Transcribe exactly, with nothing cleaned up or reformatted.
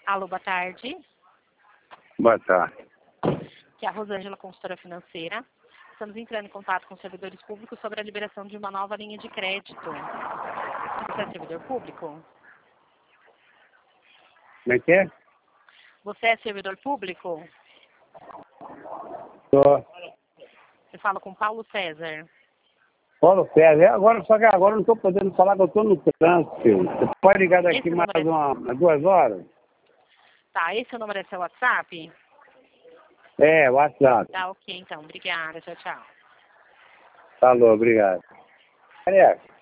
Alô, boa tarde. Boa tarde. Aqui é a Rosângela, consultora financeira. Estamos entrando em contato com servidores públicos sobre a liberação de uma nova linha de crédito. Você é servidor público? Como é que é? Você é servidor público? Tô. Eu falo com Paulo César. Paulo César. Agora, só que agora eu não estou podendo falar que eu estou no trânsito. Você pode ligar daqui Esse mais número é... uma, umas duas horas? Tá, esse é o número é seu WhatsApp? É, WhatsApp. Tá, ok, então. Obrigada. Tchau, tchau. Falou, obrigado. Careca.